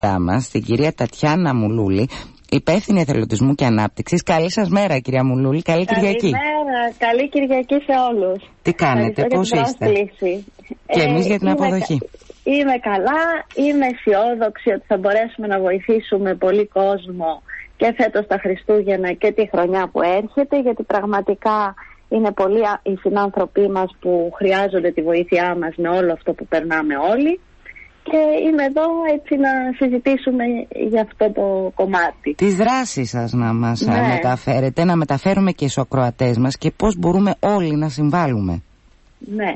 μας, την κυρία Τατιάνα Μουλούλη, υπεύθυνη εθελοντισμού και ανάπτυξης. Καλή σας μέρα, κυρία Μουλούλη. Καλή Κυριακή. Καλημέρα. Καλή Κυριακή σε όλους. Τι κάνετε, πώς είστε? Και εμείς για την αποδοχή. Είμαι καλά, είμαι αισιόδοξη ότι θα μπορέσουμε να βοηθήσουμε πολύ κόσμο και φέτος τα Χριστούγεννα και τη χρονιά που έρχεται, γιατί πραγματικά είναι πολλοί οι συνάνθρωποι μας που χρειάζονται τη βοήθειά μας με όλο αυτό που περνάμε όλοι. Και είμαι εδώ έτσι να συζητήσουμε για αυτό το κομμάτι. Τις δράσεις σας να μας μεταφέρετε, να μεταφέρουμε και στους ακροατές μας και πώς μπορούμε όλοι να συμβάλλουμε. Ναι.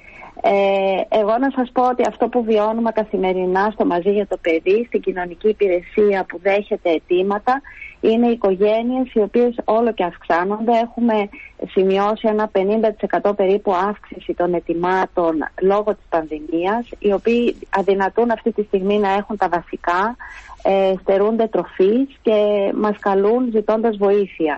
Εγώ να σας πω ότι αυτό που βιώνουμε καθημερινά στο Μαζί για το Παιδί, στην κοινωνική υπηρεσία που δέχεται αιτήματα, είναι οι οικογένειες οι οποίες όλο και αυξάνονται. Έχουμε σημειώσει ένα 50% περίπου αύξηση των αιτημάτων λόγω της πανδημίας, οι οποίοι αδυνατούν αυτή τη στιγμή να έχουν τα βασικά, στερούνται τροφής και μας καλούν ζητώντας βοήθεια.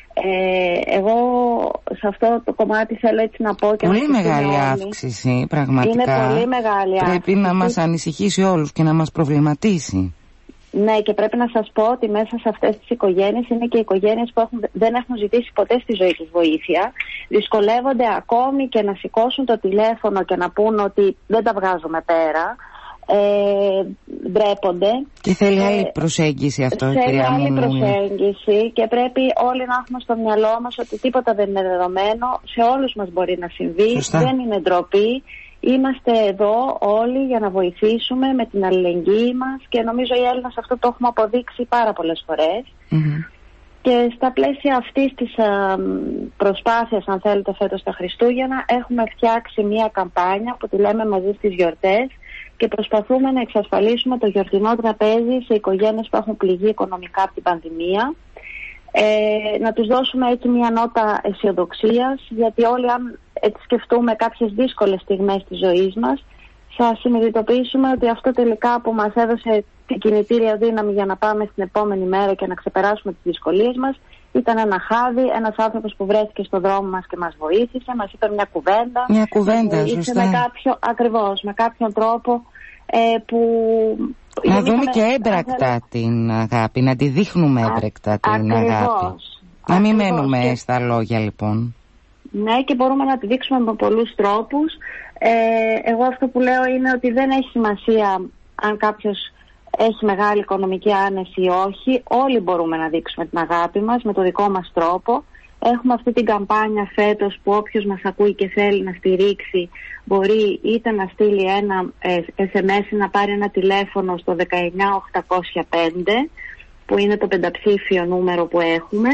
Εγώ σε αυτό το κομμάτι θέλω έτσι να πω και πολύ μεγάλη αύξηση, πραγματικά. Είναι πολύ μεγάλη αύξηση. Πρέπει να μας ανησυχήσει όλους και να μας προβληματίσει. Ναι, και πρέπει να σας πω ότι μέσα σε αυτές τις οικογένειες είναι και οικογένειες που δεν έχουν ζητήσει ποτέ στη ζωή τους βοήθεια. Δυσκολεύονται ακόμη και να σηκώσουν το τηλέφωνο και να πούν ότι δεν τα βγάζουμε πέρα. Ντρέπονται. Και θέλει άλλη προσέγγιση αυτό, κυρία Μουλούλη. Θέλει άλλη προσέγγιση και πρέπει όλοι να έχουμε στο μυαλό μας ότι τίποτα δεν είναι δεδομένο. Σε όλους μας μπορεί να συμβεί. Σωστά. Δεν είναι ντροπή. Είμαστε εδώ όλοι για να βοηθήσουμε με την αλληλεγγύη μας και νομίζω οι Έλληνες αυτό το έχουμε αποδείξει πάρα πολλές φορές. Και στα πλαίσια αυτής της προσπάθειας, αν θέλετε, φέτος τα Χριστούγεννα, έχουμε φτιάξει μια καμπάνια που τη λέμε Μαζί στις γιορτές και προσπαθούμε να εξασφαλίσουμε το γιορτινό τραπέζι σε οικογένειες που έχουν πληγεί οικονομικά από την πανδημία. Να τους δώσουμε έτσι μια νότα αισιοδοξίας, γιατί όλοι αν έτσι σκεφτούμε κάποιες δύσκολες στιγμές της ζωής μας, θα συνειδητοποιήσουμε ότι αυτό τελικά που μας έδωσε την κινητήρια δύναμη για να πάμε στην επόμενη μέρα και να ξεπεράσουμε τις δυσκολίες μας ήταν ένα χάδι, ένας άνθρωπος που βρέθηκε στον δρόμο μας και μας βοήθησε, μας είπε μια κουβέντα. Μια κουβέντα, σωστά. Με κάποιον τρόπο που... Να δούμε και έμπρακτα την αγάπη, να τη δείχνουμε έμπρακτα την αγάπη. Να μην μένουμε στα λόγια, λοιπόν. Ναι, και μπορούμε να τη δείξουμε με πολλούς τρόπους. Εγώ αυτό που λέω είναι ότι δεν έχει σημασία αν κάποιος έχει μεγάλη οικονομική άνεση ή όχι. Όλοι μπορούμε να δείξουμε την αγάπη μας με το δικό μας τρόπο. Έχουμε αυτή την καμπάνια φέτος που όποιος μας ακούει και θέλει να στηρίξει μπορεί είτε να στείλει ένα SMS ή να πάρει ένα τηλέφωνο στο 19805 που είναι το πενταψήφιο νούμερο που έχουμε.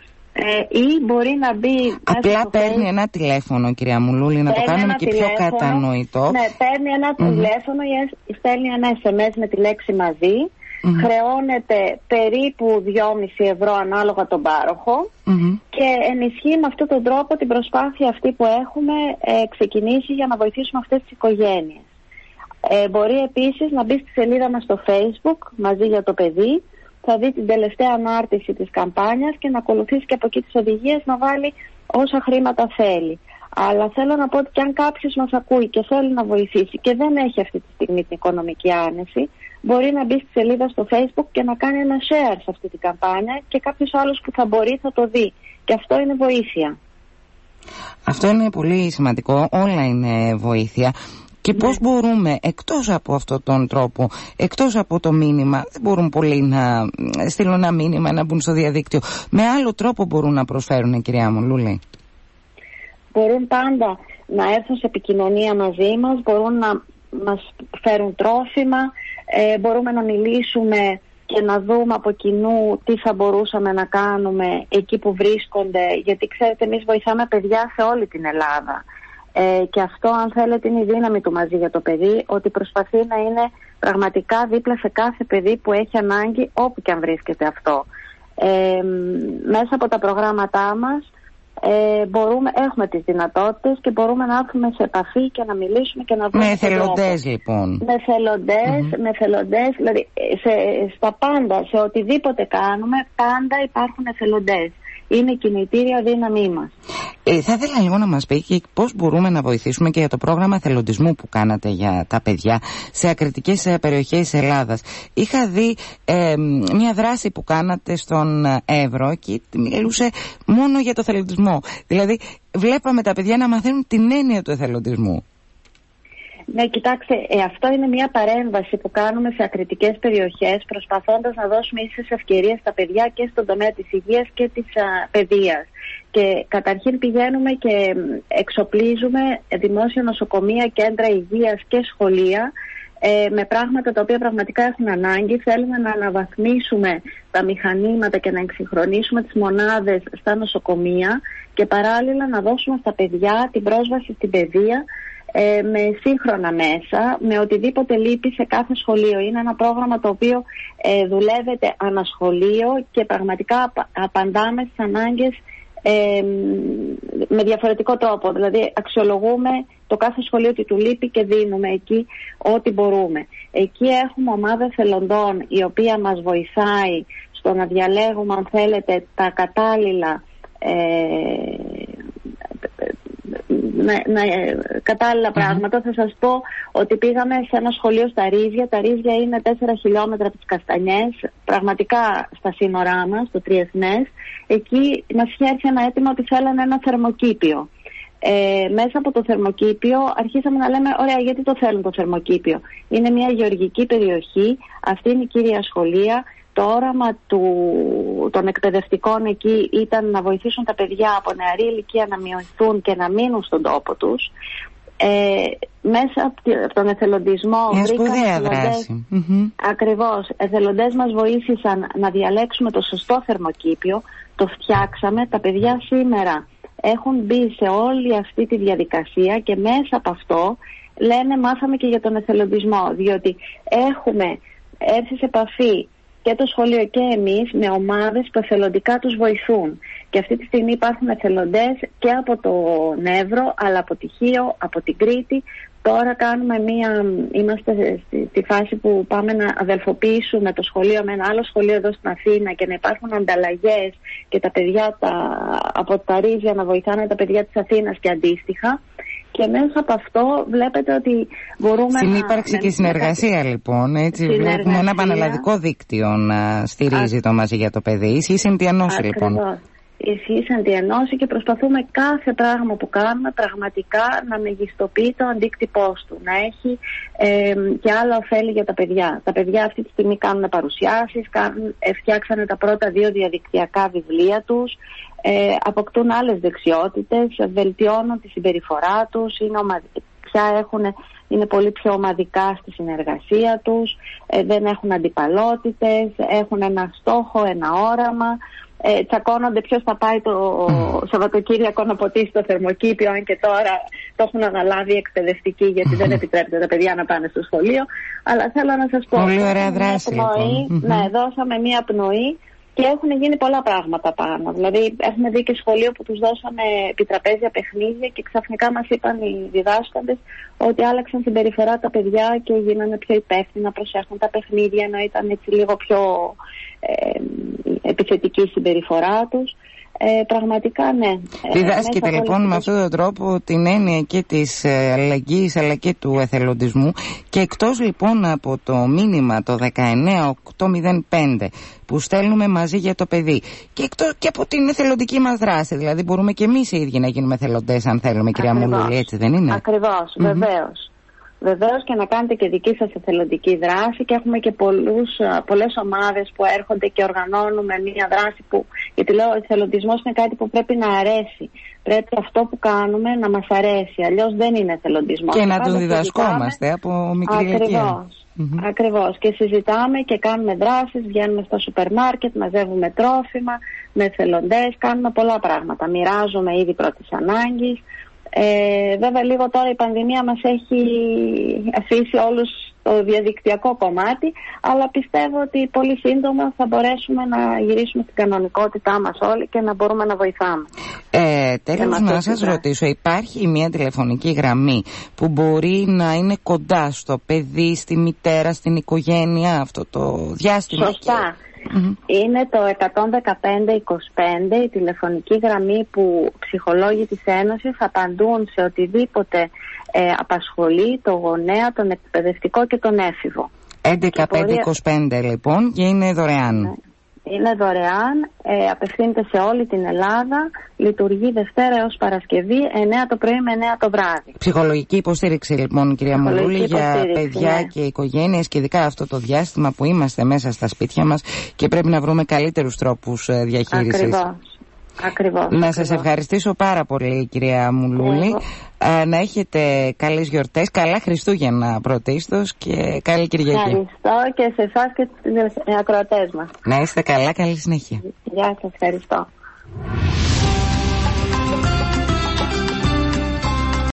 Ή μπορεί να μπει... Απλά παίρνει ένα τηλέφωνο, κυρία Μουλούλη, να το κάνουμε και πιο κατανοητό. Ναι, παίρνει ένα τηλέφωνο ή στέλνει ένα SMS με τη λέξη Μαζί. Χρεώνεται περίπου 2,5 ευρώ ανάλογα τον πάροχο και ενισχύει με αυτόν τον τρόπο την προσπάθεια αυτή που έχουμε ξεκινήσει για να βοηθήσουμε αυτές τις οικογένειες. Μπορεί επίσης να μπει στη σελίδα μας στο Facebook, Μαζί για το Παιδί, θα δει την τελευταία ανάρτηση της καμπάνιας και να ακολουθήσει και από εκεί τις οδηγίες να βάλει όσα χρήματα θέλει. Αλλά θέλω να πω ότι και αν κάποιος μας ακούει και θέλει να βοηθήσει και δεν έχει αυτή τη στιγμή την οικονομική άνεση, μπορεί να μπει στη σελίδα στο Facebook και να κάνει ένα share σε αυτή την καμπάνια και κάποιος άλλος που θα μπορεί θα το δει. Και αυτό είναι βοήθεια. Αυτό είναι πολύ σημαντικό. Όλα είναι βοήθεια. Και πώς μπορούμε, εκτός από αυτόν τον τρόπο, εκτός από το μήνυμα, δεν μπορούν πολλοί να στείλουν ένα μήνυμα, να μπουν στο διαδίκτυο. Με άλλο τρόπο μπορούν να προσφέρουν, κυρία Μουλούλη. Μπορούν πάντα να έρθουν σε επικοινωνία μαζί μας, μπορούν να μας φέρουν τρόφιμα, μπορούμε να μιλήσουμε και να δούμε από κοινού τι θα μπορούσαμε να κάνουμε εκεί που βρίσκονται, γιατί ξέρετε εμείς βοηθάμε παιδιά σε όλη την Ελλάδα. Και αυτό αν θέλετε είναι η δύναμη του Μαζί για το Παιδί, ότι προσπαθεί να είναι πραγματικά δίπλα σε κάθε παιδί που έχει ανάγκη όπου και αν βρίσκεται αυτό. Μέσα από τα προγράμματά μας έχουμε τις δυνατότητες και μπορούμε να έρθουμε σε επαφή και να μιλήσουμε και να δούμε. Με εθελοντές λοιπόν. Με εθελοντές, δηλαδή στα πάντα, σε οτιδήποτε κάνουμε, πάντα υπάρχουν εθελοντές. είναι η κινητήρια δύναμή μας. Θα ήθελα λίγο να μας πει και πώς μπορούμε να βοηθήσουμε και για το πρόγραμμα εθελοντισμού που κάνατε για τα παιδιά σε ακριτικές περιοχές της Ελλάδας. Είχα δει μια δράση που κάνατε στον Εύρο και μιλούσε μόνο για το εθελοντισμό. Δηλαδή βλέπαμε τα παιδιά να μαθαίνουν την έννοια του εθελοντισμού. Ναι, κοιτάξτε, αυτό είναι μια παρέμβαση που κάνουμε σε ακριτικές περιοχές, προσπαθώντας να δώσουμε ίσες ευκαιρίες στα παιδιά και στον τομέα της υγείας και της παιδείας. Και καταρχήν πηγαίνουμε και εξοπλίζουμε δημόσια νοσοκομεία, κέντρα υγείας και σχολεία με πράγματα τα οποία πραγματικά έχουν ανάγκη. Θέλουμε να αναβαθμίσουμε τα μηχανήματα και να εξυγχρονίσουμε τις μονάδες στα νοσοκομεία και παράλληλα να δώσουμε στα παιδιά την πρόσβαση στην παιδεία με σύγχρονα μέσα, με οτιδήποτε λείπει σε κάθε σχολείο. Είναι ένα πρόγραμμα το οποίο δουλεύεται ανασχολείο και πραγματικά απαντάμε στις ανάγκες με διαφορετικό τρόπο. Δηλαδή αξιολογούμε το κάθε σχολείο τι του λείπει και δίνουμε εκεί ό,τι μπορούμε. Εκεί έχουμε ομάδα εθελοντών η οποία μας βοηθάει στο να διαλέγουμε, αν θέλετε, τα κατάλληλα κατάλληλα πράγματα. Θα σας πω ότι πήγαμε σε ένα σχολείο στα Ρίζια. Τα Ρίζια είναι 4 χιλιόμετρα από τις Καστανιές, πραγματικά στα σύνορά μας, στο Τριεθνές. Εκεί μας είχε έρθει ένα αίτημα ότι θέλανε ένα θερμοκήπιο. Μέσα από το θερμοκήπιο αρχίσαμε να λέμε, ωραία, γιατί το θέλουν το θερμοκήπιο? Είναι μια γεωργική περιοχή, αυτή είναι η κύρια σχολεία. Το όραμα των εκπαιδευτικών εκεί ήταν να βοηθήσουν τα παιδιά από νεαρή ηλικία να μειωθούν και να μείνουν στον τόπο τους. Μέσα από τον εθελοντισμό βρήκαμε εθελοντές. Ακριβώς, εθελοντές μας βοήθησαν να διαλέξουμε το σωστό θερμοκήπιο, το φτιάξαμε. Τα παιδιά σήμερα έχουν μπει σε όλη αυτή τη διαδικασία και μέσα από αυτό λένε μάθαμε και για τον εθελοντισμό, διότι έχουμε έρθει σε επαφή και το σχολείο και εμείς με ομάδες που εθελοντικά τους βοηθούν. Και αυτή τη στιγμή υπάρχουν εθελοντές και από το Εύρο, αλλά από τη Χίο, από την Κρήτη. Τώρα είμαστε στη φάση που πάμε να αδελφοποιήσουμε το σχολείο με ένα άλλο σχολείο εδώ στην Αθήνα και να υπάρχουν ανταλλαγές και τα παιδιά από τα Ρίζια να βοηθάνε τα παιδιά της Αθήνας και αντίστοιχα. Και μέσα από αυτό βλέπετε ότι μπορούμε συνύπαρξη και συνεργασία λοιπόν, έτσι βλέπουμε ένα πανελλαδικό δίκτυο να στηρίζει το Μαζί για το Παιδί. Ισχύει τη ενώση λοιπόν. Ισχύει τη ενώση και προσπαθούμε κάθε πράγμα που κάνουμε πραγματικά να μεγιστοποιεί το αντίκτυπό του, να έχει και άλλα ωφέλη για τα παιδιά. Τα παιδιά αυτή τη στιγμή κάνουν παρουσιάσεις, φτιάξανε τα πρώτα 2 διαδικτυακά βιβλία τους, αποκτούν άλλες δεξιότητες, βελτιώνουν τη συμπεριφορά τους, είναι πολύ πιο ομαδικά στη συνεργασία τους, δεν έχουν αντιπαλότητες, έχουν ένα στόχο, ένα όραμα. Τσακώνονται ποιος θα πάει το Σαββατοκύριακο να ποτίσει το θερμοκήπιο, αν και τώρα το έχουν αναλάβει οι εκπαιδευτικοί γιατί δεν επιτρέπεται τα παιδιά να πάνε στο σχολείο. Αλλά θέλω να σας πω, πολύ ωραία δράση, ναι, δώσαμε μία πνοή και έχουν γίνει πολλά πράγματα πάνω. Δηλαδή έχουμε δει και σχολείο που τους δώσαμε επιτραπέζια παιχνίδια και ξαφνικά μας είπαν οι διδάσκοντες ότι άλλαξαν συμπεριφορά τα παιδιά και γίνανε πιο υπεύθυνα, προσέχουν τα παιχνίδια, ενώ ήταν έτσι λίγο πιο επιθετική συμπεριφορά τους. Πραγματικά ναι. Διδάσκεται λοιπόν με αυτόν τον τρόπο την έννοια και της αλληλεγγύης αλλά και του εθελοντισμού, και εκτός λοιπόν από το μήνυμα το 19805 που στέλνουμε Μαζί για το Παιδί και εκτός και από την εθελοντική μας δράση, δηλαδή μπορούμε και εμείς οι ίδιοι να γίνουμε εθελοντές αν θέλουμε, κυρία Μουλούλη, έτσι δεν είναι? Ακριβώς, βεβαίως, και να κάνετε και δική σας εθελοντική δράση, και έχουμε και πολλές ομάδες που έρχονται και οργανώνουμε μια δράση που, γιατί λέω, ο εθελοντισμός είναι κάτι που πρέπει να αρέσει. Πρέπει αυτό που κάνουμε να μας αρέσει, αλλιώς δεν είναι εθελοντισμός. Και να τον διδασκόμαστε από μικρή ηλικία. Ακριβώς. Και συζητάμε και κάνουμε δράσεις, βγαίνουμε στο σούπερ μάρκετ, μαζεύουμε τρόφιμα με εθελοντές, κάνουμε πολλά πράγματα. Μοιράζουμε ήδη πρώτης ανάγκης. Βέβαια λίγο τώρα η πανδημία μας έχει αφήσει όλους το διαδικτυακό κομμάτι, αλλά πιστεύω ότι πολύ σύντομα θα μπορέσουμε να γυρίσουμε στην κανονικότητά μας όλοι και να μπορούμε να βοηθάμε. Τέλος, να σας ρωτήσω, υπάρχει μια τηλεφωνική γραμμή που μπορεί να είναι κοντά στο παιδί, στη μητέρα, στην οικογένεια αυτό το διάστημα? Σωστά. Είναι το 115-25, η τηλεφωνική γραμμή που ψυχολόγοι της Ένωσης απαντούν σε οτιδήποτε απασχολεί το γονέα, τον εκπαιδευτικό και τον έφηβο. 11525 λοιπόν, και είναι δωρεάν. Ναι. Είναι δωρεάν, απευθύνεται σε όλη την Ελλάδα, λειτουργεί Δευτέρα έως Παρασκευή, 9 το πρωί με 9 το βράδυ. Ψυχολογική υποστήριξη λοιπόν, κυρία Μουρούλη, για παιδιά, ναι, και οικογένειες, και ειδικά αυτό το διάστημα που είμαστε μέσα στα σπίτια μας και πρέπει να βρούμε καλύτερους τρόπους διαχείρισης. Ακριβώς. Να σας ευχαριστήσω πάρα πολύ, κυρία Μουρούλη. Να έχετε καλές γιορτές, καλά Χριστούγεννα πρωτίστως και καλή Κυριακή. Ευχαριστώ και σε εσάς και στους ακροατές μας. Να είστε καλά, καλή συνέχεια. Γεια σας, ευχαριστώ.